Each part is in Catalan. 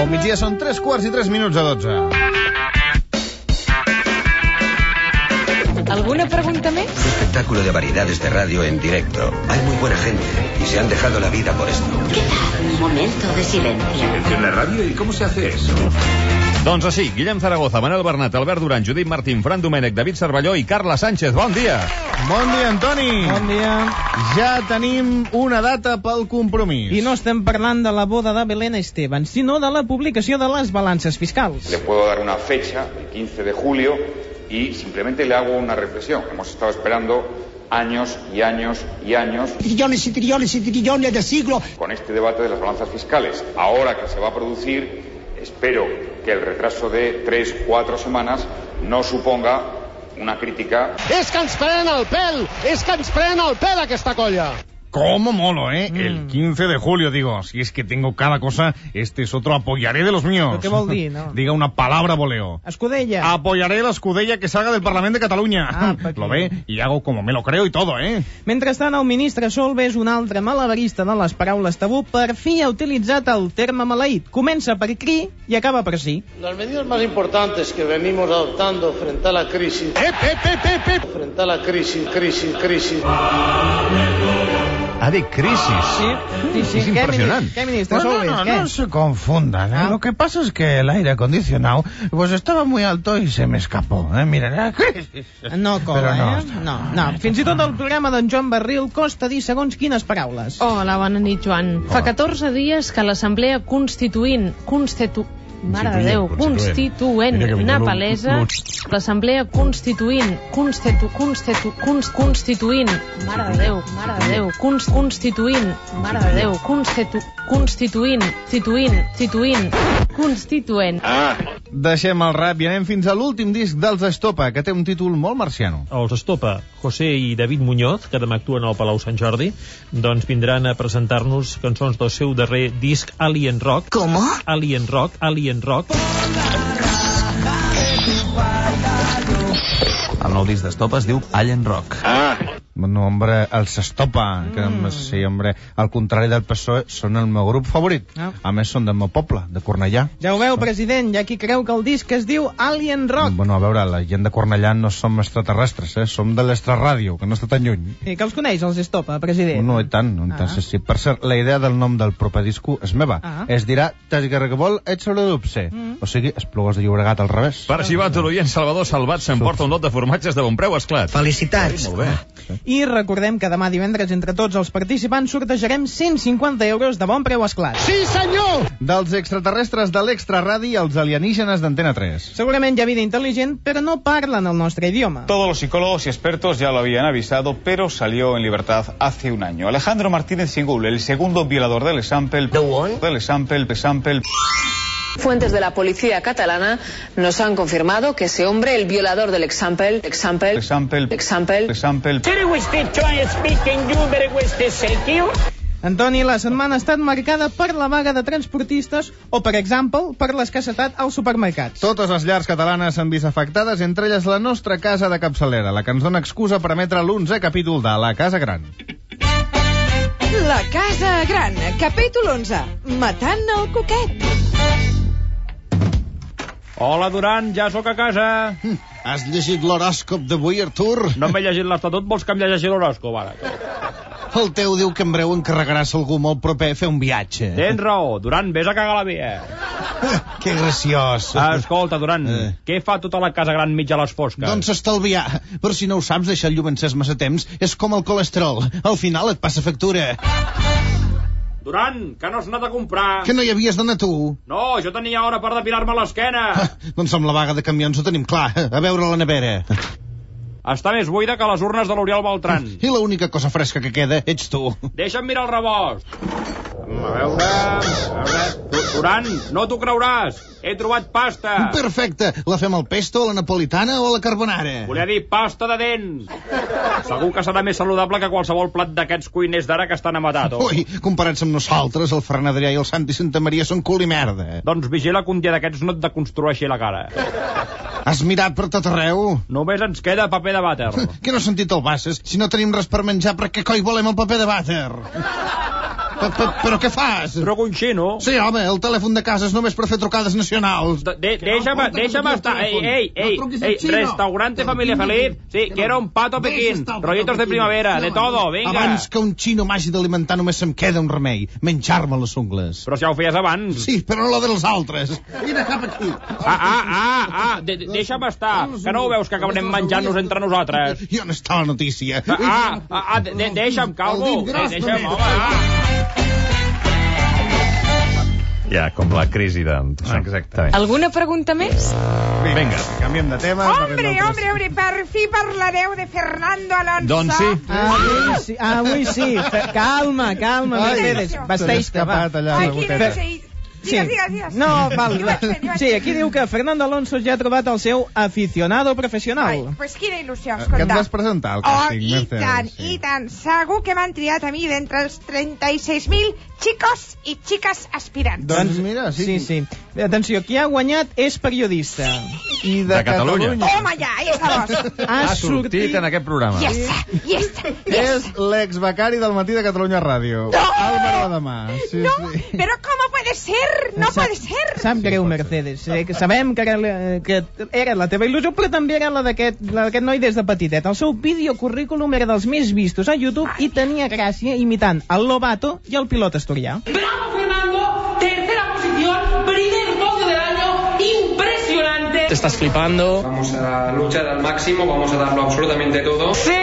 Bon migdia, són 3:03 ¿Alguna pregunta más? Espectáculo de variedades de radio en directo. Hay muy buena gente y se han dejado la vida por esto. ¿Qué tal? Un momento de silencio. ¿Silencio en la radio? ¿Y cómo se hace eso? Doncs així, Guillem Zaragoza, Manel Bernat, Albert Duran, Judit Martín, Fran Domènech, David Cervelló i Carla Sánchez. Bon dia! Bon dia, Antoni! Bon dia. Ja tenim una data pel compromís. I no estem parlant de la boda de Belén Esteban, sinó de la publicació de les balances fiscals. Le puedo dar una fecha, el 15 de julio, y simplemente le hago una reflexión. Hemos estado esperando años y años y años. Trillones y trillones y trillones de siglos. Con este debate de las balanzas fiscales. Ahora que se va a producir, espero que el retraso de 3-4 semanas no suponga una crítica. És que ens prenen el pèl! És que ens prenen el pèl, aquesta colla! ¿Cómo molo, eh? El 15 de julio, digo, si es que tengo cada cosa, este es otro apoyaré de los míos. ¿Qué vol dir, no? Diga una palabra, voleo. Escudella. Apoyaré la escudella que salga del Parlamento de Cataluña. Lo ve? Y hago como me lo creo y todo, eh? Mentrestant, el ministre Solbes, un altre malabarista de les paraules tabú, per fi ha utilitzat el terme maleït. Comença per cri i acaba per sí. Las medidas más importantes que venimos adoptando frente a la crisis. Frente a la crisis. Ha dit crisis. Sí. Es impresionante. ¿Qué ministre Solbes? No se confundan, ¿eh? Lo que pasa es que el aire acondicionado pues estaba muy alto y se me escapó, ¿eh? Miren, crisis. No cola, no, eh? No. Fins i tot el programa d'en Joan Barril costa dir segons quines paraules. Hola, bona nit, Joan. Fa 14 dies que l'Assemblea Constituent Mare de Déu, Constituent nepalesa, l'Assemblea Constituent Constituent, Mare de Déu, Constituent, Mare de Déu, Constituent. Deixem el rap i anem fins a l'últim disc dels Estopa, que té un títol molt marciano. Els Estopa, José i David Muñoz, que demà actuen al Palau Sant Jordi, doncs vindran a presentar-nos cançons del seu darrer disc Alien Rock. ¿Cómo? Alien Rock. El nou disc d'Estopa es diu Alien Rock. Bueno, hombre, els Estopa, que sí, hombre, al contrari del PSOE, són el meu grup favorit. A més, són del meu poble, de Cornellà. Ja ho veu, president, hi ha qui creu que el disc es diu Alien Rock. Bueno, a veure, la gent de Cornellà no som extraterrestres, som de l'extraràdio, que no està tan lluny. I que els coneix, els Estopa, president? No, i tant, sí. Per cert, la idea del nom del proper disco és meva. Es dirà Tasgarregabol Etxorodupse. O sigui, Esplugues de Llobregat al revés. Per si va tot l'oient, Salvador Salvat s'emporta un lot de formatges de bon preu, esclat. Felicitats. Molt bé. I recordem que demà divendres entre tots els participants sortejarem 150 euros de bon preu esclat. Sí, senyor! Dels extraterrestres de l'Extraradi als alienígenes d'Antena 3. Segurament hi ha vida intel·ligent, però no parlen el nostre idioma. Todos los psicólogos y expertos ya lo habían avisado, pero salió en libertad hace un año. Alejandro Martínez Singul, el segundo violador del Example. Fuentes de la policía catalana nos han confirmado que ese hombre, el violador del Example. Antoni, la setmana ha estat marcada per la vaga de transportistes o, per exemple, per l'escassetat als supermercats. Totes les llars catalanes s'han vist afectades, entre elles la nostra casa de capçalera, la que ens dona excusa per emetre l'11è capítol de La Casa Gran. La Casa Gran, capítol 11, Matant el Cuquet. Hola, Duran, ja sóc a casa. Has llegit l'horòscop d'avui, Artur? No m'he llegit l'Estatut, vols que em llegeixi l'horòscop, ara? El teu diu que en breu encarregaràs algú molt proper a fer un viatge. Tens raó, Duran, vés a cagar la via. Que graciós. Escolta, Duran, què fa tota la casa gran mitja a les fosques? Doncs estalviar. Però si no ho saps, deixar el llum encès massa temps és com el colesterol. Al final et passa factura. Duran, que no has anat a comprar. Que no hi havies d'anar tu. No, jo tenia hora per depilar-me l'esquena. Doncs amb la vaga de camions ho tenim clar. A veure la nevera. Està més buida que les urnes de l'Oriol Beltran. I l'única cosa fresca que queda ets tu. Deixa'm mirar el rebost. A veure... Duran, no t'ho creuràs. He trobat pasta. Perfecte. La fem al pesto, a la napolitana o a la carbonara? Volia dir pasta de dents. Segur que serà més saludable que qualsevol plat d'aquests cuiners d'ara que estan amatat. Ui, comparats amb nosaltres, el Ferran Adrià i el Santi Santa Maria són cul i merda. Doncs vigila que un dia d'aquests no et deconstrueixi la cara. Has mirat per tot arreu? Només ens queda paper de vàter. Que no has sentit el Bassas? Si no tenim res per menjar, per què coi volem el paper de vàter? Però què fas? Però un xino. Sí, home, el telèfon de casa és només per fer trucades nacionals. Deixa'm estar. Restaurante Familia Feliz. Sí, quiero un pato Pekín. Rollitos de primavera, de todo, venga. Abans que un xino m'hagi d'alimentar només se'm queda un remei, menjar-me les ungles. Però si ja ho feies abans. Sí, però no la dels altres. Vine cap aquí. Deixa'm estar, que no ho veus que acabarem menjant-nos entre nosaltres? I on està la notícia? Deixa'm, calvo. Deixa'm, home. Ja, com la crisi de... Exactament. Alguna pregunta més? Vinga, canviem de tema. Hombre, per fi parlareu de Fernando Alonso. Doncs sí. Avui sí. Calma, Mercedes. Vesteix-te, va. Digues. No, val. Sí, aquí diu que Fernando Alonso ja ha trobat el seu aficionado professional. Ai, pues quina il·lusió, escolta. Que et vas presentar al càsting, Mercedes. I tant. Segur que m'han triat a mi d'entre els 36.000 xicos i xiques aspirants. Doncs mira, sí. Atenció, qui ha guanyat és periodista. I de Catalunya. Home, ja està vos. Ha sortit en aquest programa. Yes. És l'exbecari del Matí de Catalunya Ràdio. No! Álvaro Adamà. No, però com puede ser? No puede ser. Sap greu, Mercedes. Sabem que era la teva il·lusió, però també era la d'aquest noi des de petitet. El seu videocurrículum era dels més vistos a YouTube i tenia gràcia imitant el Lobato i el pilot asturià. ¡Bravo, Fernando! Tercera posición, primer podio del año, impresionante. Te estás flipando. Vamos a luchar al máximo, vamos a darlo absolutamente todo. ¡Sí!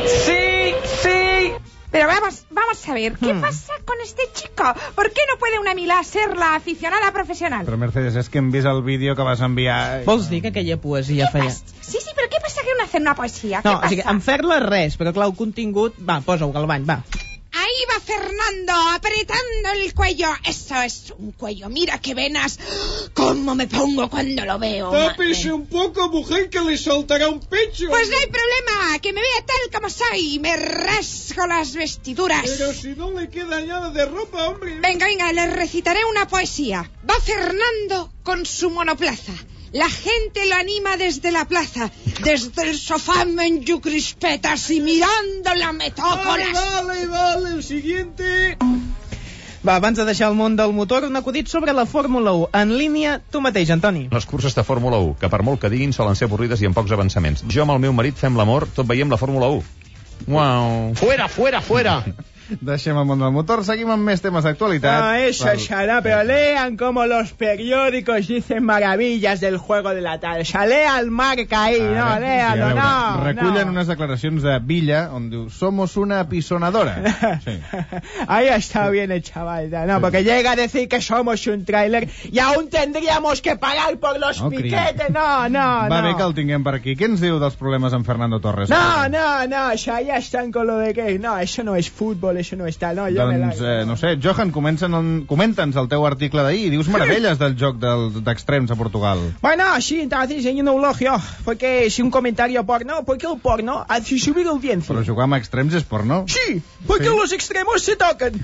Pero vamos a ver, ¿qué pasa con este chico? ¿Por qué no puede una Milà ser la aficionada profesional? Però, Mercedes, és que hem vist el vídeo que vas enviar... Vols dir que aquella poesia feia... Sí, però què passa que no hacer una poesia? No, o sigui, en fer-la res, però clar, el contingut... Va, posa-ho, Galvany, va. Ahí va Fernando, apretando el cuello. Eso es un cuello, mira qué venas. Cómo me pongo cuando lo veo. Tápese un poco, mujer, que le soltará un pecho. Pues no hay problema, que me vea tal como soy. Me rasgo las vestiduras. Pero si no le queda nada de ropa, hombre. Venga, le recitaré una poesía. Va Fernando con su monoplaza. La gente lo anima desde la plaza. Desde el sofá me enyu crispetas y mirándola me toco las... Vale, el siguiente... Va, abans de deixar el món del motor, un acudit sobre la Fórmula 1. En línia, tu mateix, Antoni. Les curses de Fórmula 1, que per molt que diguin solen ser avorrides i amb pocs avançaments. Jo amb el meu marit fem l'amor, tot veiem la Fórmula 1. Uau. Fuera. Deixem el món del motor, seguim amb més temes d'actualitat. Eso será, pero lean como los periódicos dicen maravillas del juego de la tal. O sea, lean marca ahí, léalo, no. Recullen unes declaracions de Villa, on diu, somos una apisonadora. Sí. Ahí está bien el chaval, no, porque llega a decir que somos un tráiler y aún tendríamos que pagar por los piquetes, no. Va bé que el tinguem per aquí. Què ens diu dels problemes amb Fernando Torres? No, ya están con lo de que, no, eso no es fútbol, això no està, no, jo doncs, no sé, Johan, comenta'ns el teu article d'ahir, dius meravelles del joc d'extrems a Portugal. Bueno, sí, entonces hay un elogio, porque es un comentario porno, porque el porno hace subir audiencia. Però jugar amb extrems és porno? Sí, porque los extremos se tocan.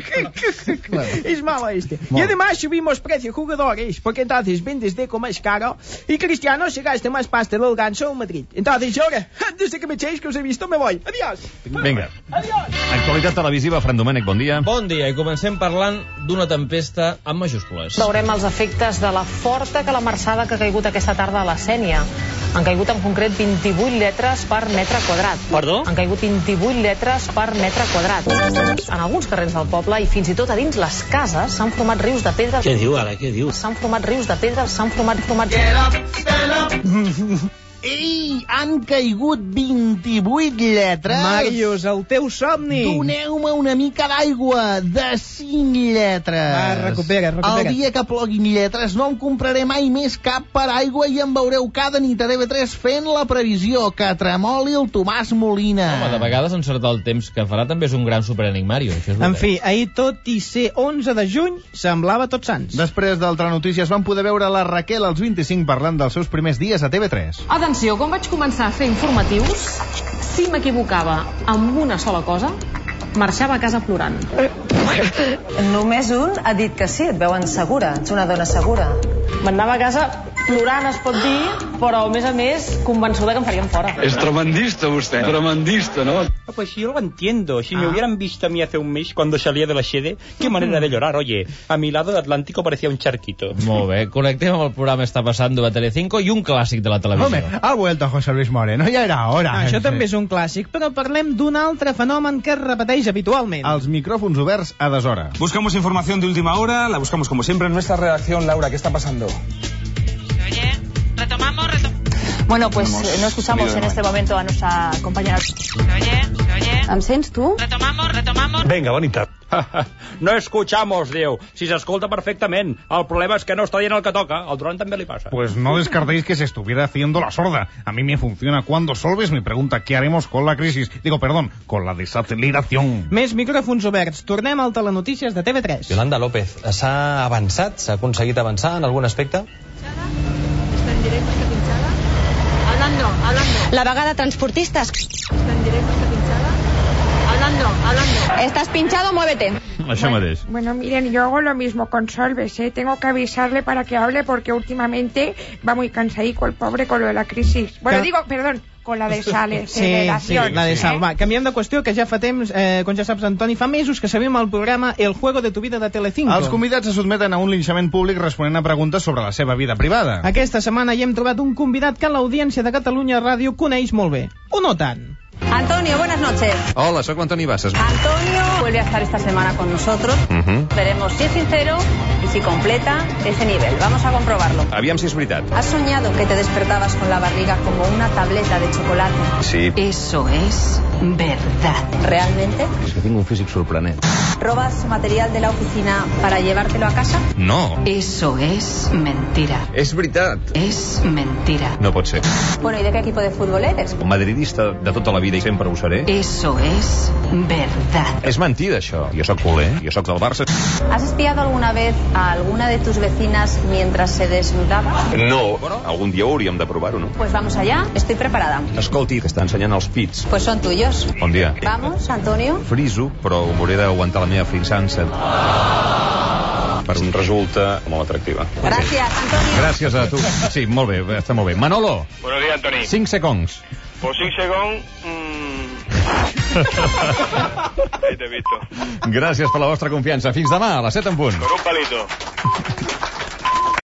Claro. Es malo este. Y además subimos precio jugadores, porque entonces vendes Deco más caro y Cristiano se gasta más pasta del ganso en Madrid. Entonces ahora, antes de que me echéis que os he visto, me voy. Adiós. Vinga. Actualitat televisiva, Fran Domènech, bon dia. Bon dia, i comencem parlant d'una tempesta amb majúscules. Veurem els efectes de la forta calamarsada que ha caigut aquesta tarda a la Sénia. Han caigut en concret 28 litres per metre quadrat. Perdó? Han caigut 28 litres per metre quadrat. En alguns carrers del poble i fins i tot a dins les cases s'han format rius de pedra. Què diu ara, què diu? S'han format rius de pedra, s'han format... Stand up. Ei, han caigut 28 lletres. Màrius, el teu somni. Doneu-me una mica d'aigua, de 5 lletres. Va, recupera. El dia que ploguin lletres no en compraré mai més cap per aigua i em veureu cada nit a TV3 fent la previsió que tremoli el Tomàs Molina. Home, de vegades encertar el temps que farà també és un gran superenigmari. En fi, ahir tot i ser 11 de juny semblava Tots Sants. Després d'Altra Notícies vam poder veure la Raquel als 25 parlant dels seus primers dies a TV3. Atenció, quan vaig començar a fer informatius, si m'equivocava amb una sola cosa, marxava a casa plorant. Només un ha dit que sí, et veuen segura, ets una dona segura. M'anava a casa plorant, es pot dir, però, a més, convençuda que em farien fora. Es tremendista usted, tremendista, ¿no? Pues sí, yo lo entiendo. Si me hubieran visto a mí hace un mes cuando salía de la sede, qué manera de llorar. Oye, a mi lado el Atlántico parecía un charquito. Molt bé, connectem amb el programa Està Passando a Telecinco i un clàssic de la televisió. Home, ha vuelto José Luis Moreno, ja era hora. Això també és un clàssic, però parlem d'un altre fenomen que es repeteix habitualment. Els micròfons oberts a deshora. Buscamos información de última hora, la buscamos como siempre en nuestra redacción. Laura, ¿qué está pasando? Oye, retomamos. Bueno, pues no escuchamos en este momento a nuestra compañera. Oye. ¿Em sents, tu? Retomamos. Venga, bonita. No escuchamos, diu. Si s'escolta perfectament. El problema és que no està dient el que toca. Al Durant també li passa. Pues no descartéis que se estuviera haciendo la sorda. A mí me funciona cuando Solves me pregunta qué haremos con la crisis. Digo, perdón, con la desaceleración. Més micròfons oberts. Tornem al Telenotícies de TV3. Yolanda López, s'ha avançat? S'ha aconseguit avançar en algun aspecte? Està en directe, està pinchada. Hablando. La vaga de transportistes. Està en directe, està pinchada. Hablando. Estás pinchado, muévete. Això mateix. Bueno, miren, yo hago lo mismo con Solves, ¿eh? Tengo que avisarle para que hable porque últimamente va muy cansadico el pobre con lo de la crisis. Bueno, con la desaceleración. Sí, la de sal. Va, canviem de qüestió, que ja fa temps, com ja saps, Antoni, fa mesos que sabem el programa El Juego de tu vida de Telecinco. Els convidats se sotmeten a un linxament públic responent a preguntes sobre la seva vida privada. Aquesta setmana hi hem trobat un convidat que l'Audiència de Catalunya Ràdio coneix molt bé. O no tant. Antonio, buenas noches. Hola, soy Antoni Bassas. Antonio vuelve a estar esta semana con nosotros. Veremos si es sincero y si completa ese nivel. Vamos a comprobarlo. Aviam si és veritat. ¿Has soñado que te despertabas con la barriga como una tableta de chocolate? Sí. Eso es verdad. ¿Realmente? És que tinc un físic sorprenent. ¿Robas material de la oficina para llevártelo a casa? No. Eso es mentira. És veritat. Es mentira. No pot ser. Bueno, ¿y de qué equipo de fútbol eres? Un madridista de tota la vida i sempre ho seré. Eso es verdad. És mentida, això. Jo sóc culer, jo sóc del Barça. ¿Has espiado alguna vez a alguna de tus vecinas mientras se desnudaba? No. Algun dia hauríem de provar-ho, no? Pues vamos allá. Estoy preparada. Escolti, que està ensenyant els pits. Pues son tuyos. Bon dia. Vamos, Antonio. Friso, però m'hauré d'aguantar la meva frisança. Per un resulta molt atractiva. Gracias, Antonio. Gràcies a tu. Sí, molt bé, està molt bé. Manolo. Buenos días, Antoni. 5 segons. Por 5 segundos... Ahí te he visto. Gràcies per la vostra confiança. Fins demà, a les 7 en punt. Con un palito.